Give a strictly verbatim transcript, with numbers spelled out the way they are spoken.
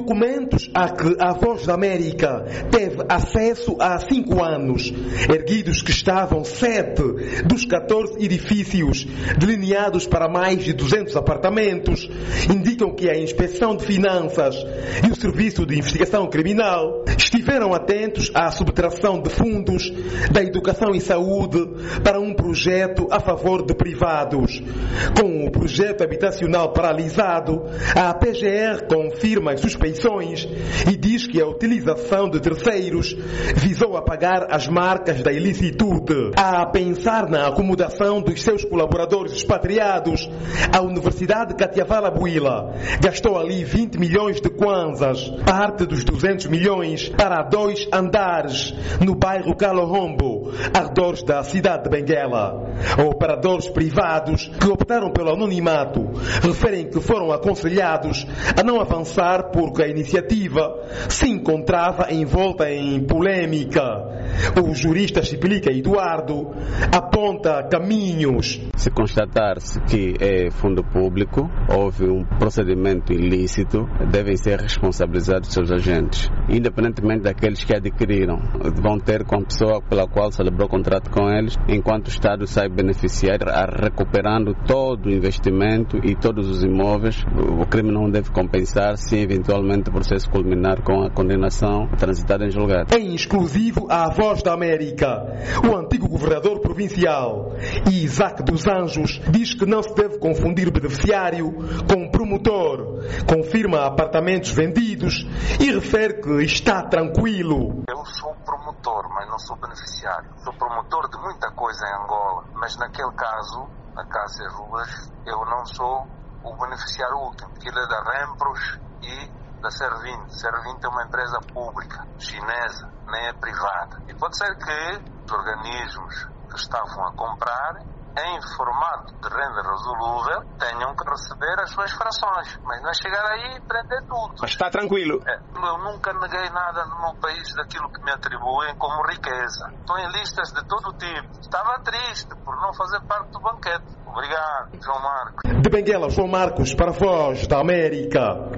Documentos a que a Voz da América teve acesso há cinco anos, erguidos que estavam sete dos catorze edifícios delineados para mais de duzentos apartamentos, indicam que a Inspeção de Finanças e o Serviço de Investigação Criminal estiveram atentos à subtração de fundos da educação e saúde para um projeto a favor de privados. Com o projeto habitacional paralisado, a P G R confirma as suspeições e diz que a utilização de terceiros visou apagar as marcas da ilicitude. A pensar na acomodação dos seus colaboradores expatriados, a Universidade Katiavala Buila gastou ali vinte milhões de kwanzas, parte dos duzentos milhões, para dois andares no bairro Kalohombo, arredores da cidade de Benguela. Operadores privados que optaram pelo anonimato referem que foram aconselhados a não avançar porque a iniciativa se encontrava envolta em polêmica. O jurista Chipilica Eduardo aponta caminhos. Se constatar-se que é fundo público, houve um procedimento ilícito, devem ser responsabilizados seus agentes, independentemente daqueles que adquiriram. Vão ter com a pessoa pela qual celebrou o contrato com eles, enquanto o Estado sai beneficiar, recuperando todo o investimento e todos os imóveis. O crime não deve compensar se eventualmente o processo culminar com a condenação transitada em julgado. Em exclusivo à Voz da América, o antigo governador provincial, Isaac dos Anjos, diz que não se deve confundir beneficiário com promotor. Confirma apartamentos vendidos e refere que está tranquilo. Eu sou promotor, mas não sou beneficiário. Sou promotor de muita coisa em Angola, mas naquele caso, na Cássio Ruas, eu não sou o beneficiário último. Aquilo é da Rempros e da Servint. Servint é uma empresa pública, chinesa, nem é privada. E pode ser que os organismos que estavam a comprar, em formato de renda resolúvel, tenham que receber as suas frações. Mas não é chegar aí e prender tudo. Mas está tranquilo? É, eu nunca neguei nada no meu país daquilo que me atribuem como riqueza. Estou em listas de todo tipo. Estava triste por não fazer parte do banquete. Obrigado, João Marcos. De Benguela, João Marcos, para a Voz da América.